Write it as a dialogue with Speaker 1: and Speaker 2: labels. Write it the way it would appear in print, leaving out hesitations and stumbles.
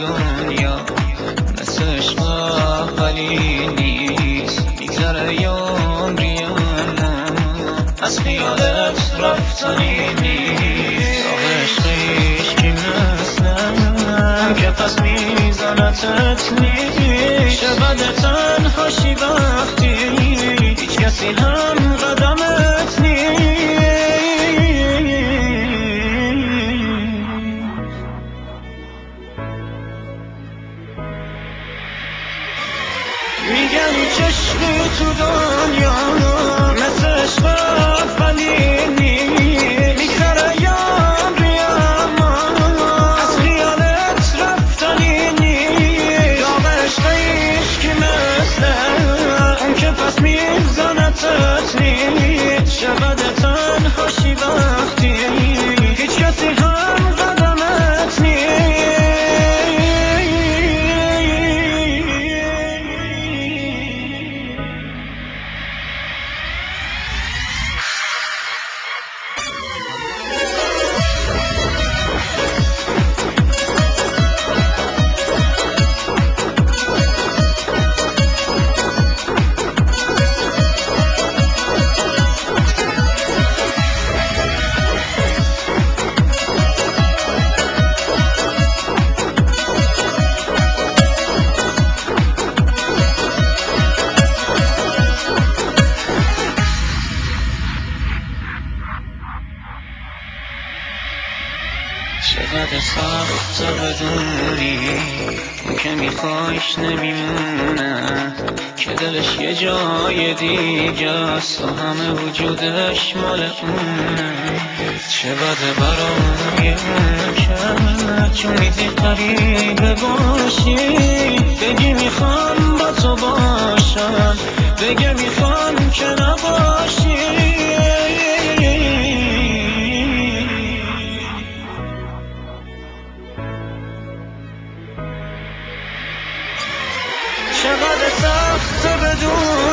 Speaker 1: دنیا مثل عشق ولی نیست، میگذره عمری اما از خیالت رفتنی نیست. آخه عشق هیچکی مثلم که پس میزنتت نیست. چه بده تنهاشی وقتی هیچ کسی هم قدمت نیست. میگن هیچ عشقی تو دنیا مثل عشق اولی نیست، میگذره عمری اما از خیالت رفتنی نیست. داغ عشق هیچکی مثل اون که پس میزنتت نیست. چه بده تنهاشی وقتی هیچ کسی هم قدمت نیست. چقدر سخت بدونی اون که میخوایش نمیمونه، که دلش یه جای دیگه است و همه وجودش مال اونه. چه بده برای اون که چون میدی قریبه باشی، بگی میخوام با تو باشم، بگه میخوام که نباشی. چقدر سخت بدون